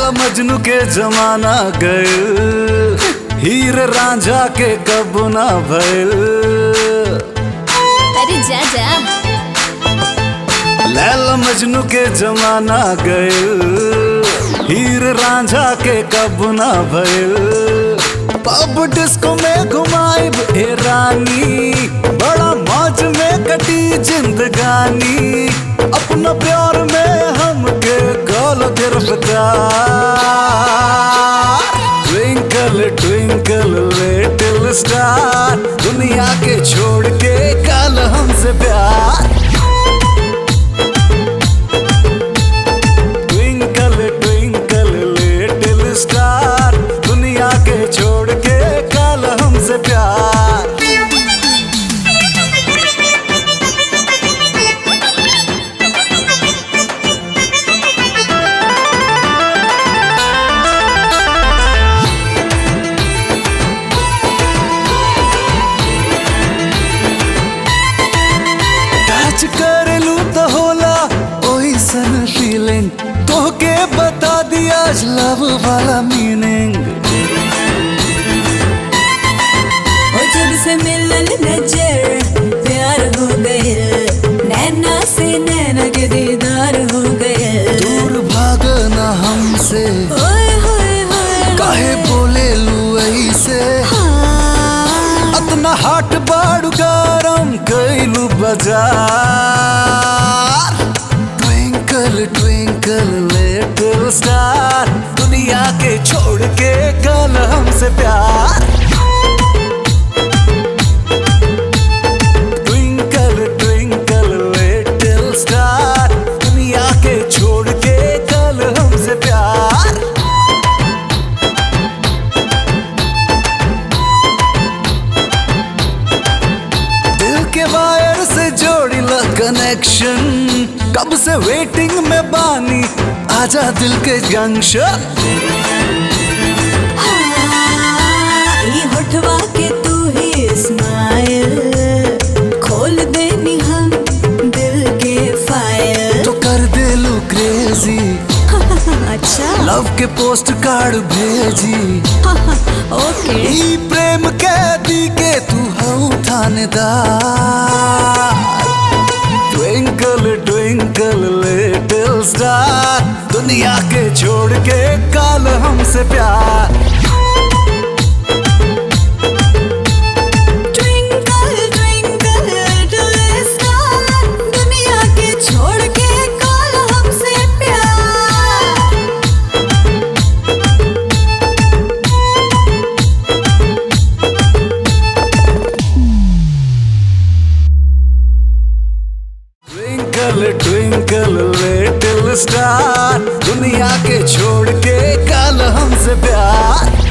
लैला मजनू के जमाना गए, हीर रांझा के कब ना भइल। अरे जा जा। लैला मजनू के जमाना गए, हीर रांझा के कब ना भइल। पब डिस्को में घुमाइब ए रानी, बड़ा मौज में कटी जिंदगानी। अपना प्यार में हमके कॉल गिरफ्तार। ट्विंकल ट्विंकल लिटिल स्टार, दुनिया के छोड़ के कल हमसे प्यार। ट्विंकल ट्विंकल लिटिल स्टार, दुनिया के छोड़ के कल हमसे प्यार। करेलू तो होला ओइसन फीलिंग, तोहके बता दिया लव वाला मीनिंग। जब से मिलन नजर प्यार हो गए, नैना से नैना के दीदार हो गए। दूर भागना हमसे, ओए होए होए काहे बोले लू ऐसे। अपना हाट बाड़ू गरम कैलू बाजार। ट्विंकल ट्विंकल लिटिल स्टार, दुनिया के छोड़ के कल हमसे प्यार। ट्विंकल ट्विंकल लिटिल स्टार, दुनिया के छोड़ के कल हमसे प्यार। के वायर से जोड़ी ला कनेक्शन, कब से वेटिंग में बानी, आजा दिल के जंक्शन। ये होठवा के तू ही स्माइल, खोल देनी हम दिल के फाइल। तो कर दे लू क्रेजी, अच्छा लव के पोस्ट कार्ड भेजी। ओके ई प्रेम कैदी के तू हूँ थानेदार। ट्विंकल ट्विंकल लिटिल स्टार, दुनिया के छोड़ के कल हमसे प्यार। ट्विंकल ट्विंकल लिटिल स्टार, दुनिया के छोड़ के कल हमसे प्यार। ट्विंकल ट्विंकल लिटिल स्टार, दुनिया के छोड़ के कल हमसे प्यार।